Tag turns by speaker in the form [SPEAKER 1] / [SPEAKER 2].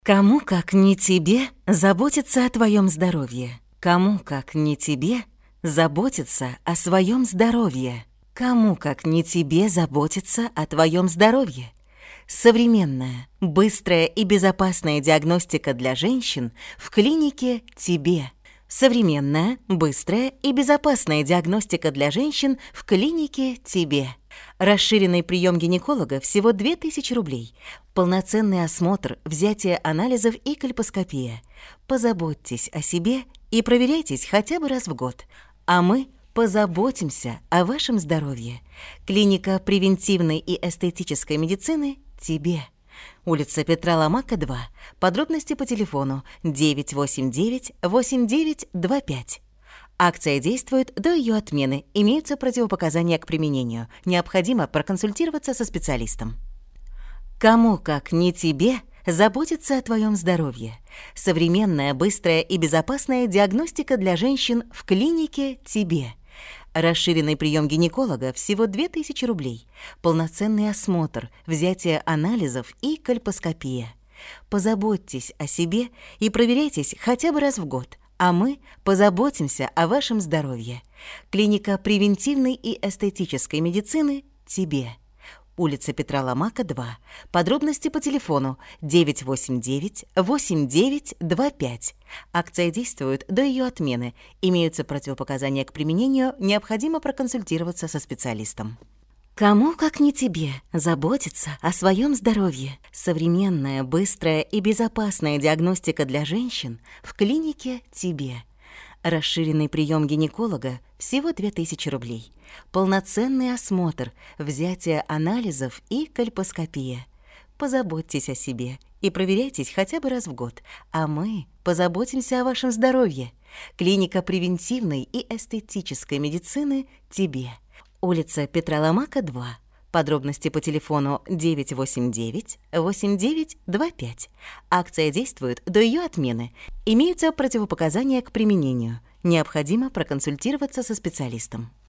[SPEAKER 1] Кому, как не тебе, заботиться о твоем здоровье? Кому, как не тебе, заботиться о своем здоровье? Кому, как не тебе, заботиться о твоем здоровье? Современная, быстрая и безопасная диагностика для женщин в клинике «Тебе». Современная, быстрая и безопасная диагностика для женщин в клинике «Тебе». Расширенный прием гинеколога всего 2000 рублей. Полноценный осмотр, взятие анализов и кольпоскопия. Позаботьтесь о себе и проверяйтесь хотя бы раз в год. А мы позаботимся о вашем здоровье. Клиника превентивной и эстетической медицины «Тебе». Улица Петра Ломака, 2. Подробности по телефону 989-8925. Акция действует до ее отмены. Имеются противопоказания к применению. Необходимо проконсультироваться со специалистом. Кому, как не тебе, заботиться о твоем здоровье? Современная, быстрая и безопасная диагностика для женщин в клинике «Тебе». Расширенный прием гинеколога всего 2000 рублей. Полноценный осмотр, взятие анализов и кольпоскопия. Позаботьтесь о себе и проверяйтесь хотя бы раз в год, а мы позаботимся о вашем здоровье. Клиника превентивной и эстетической медицины «Тебе». Улица Петра Ломака, 2. Подробности по телефону 989-8925. Акция действует до ее отмены. Имеются противопоказания к применению. Необходимо проконсультироваться со специалистом. Кому, как не тебе, заботиться о своем здоровье? Современная, быстрая и безопасная диагностика для женщин в клинике «Тебе». Расширенный прием гинеколога всего 2000 рублей. Полноценный осмотр, взятие анализов и кольпоскопия. Позаботьтесь о себе и проверяйтесь хотя бы раз в год, а мы позаботимся о вашем здоровье. Клиника превентивной и эстетической медицины «Тебе». Улица Петра Ломака, 2. Подробности по телефону 989-8925. Акция действует до ее отмены. Имеются противопоказания к применению. Необходимо проконсультироваться со специалистом.